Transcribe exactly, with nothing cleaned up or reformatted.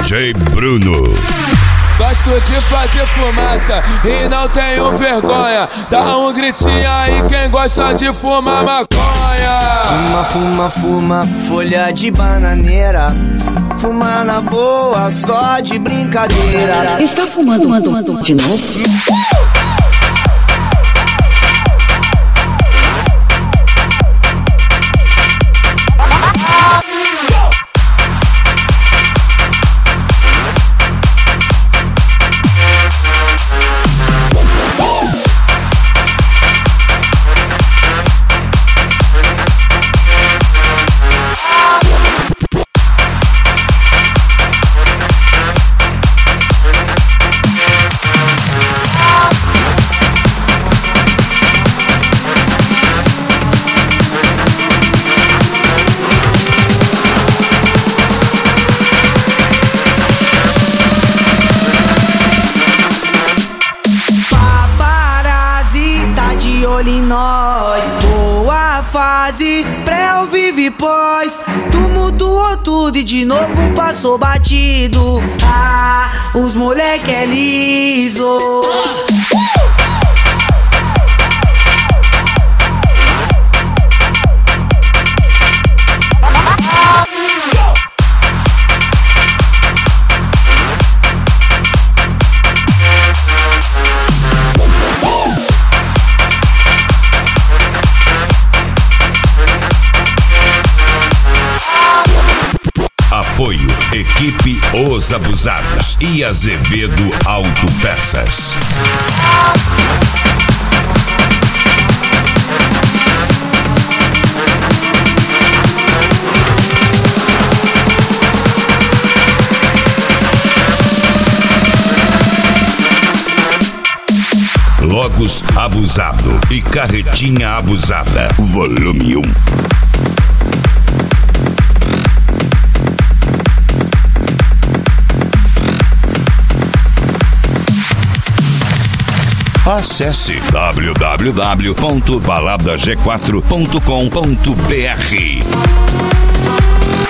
D J Bruno. Gosto de fazer fumaça e não tenho vergonha. Dá um gritinho aí quem gosta de fumar maconha. Fuma, fuma, fuma, folha de bananeira. Fuma na boa, só de brincadeira. Está fumando, fumando de novo? Olho em nós, boa fase, pré ou vive pós. Tumultuou tudo e de novo passou batido. Ah, os moleque é liso. Apoio Equipe Os Abusados e Azevedo Autopeças. Logos Abusado e Carretinha Abusada, volume um. Acesse w w w ponto balada g quatro ponto com ponto b r.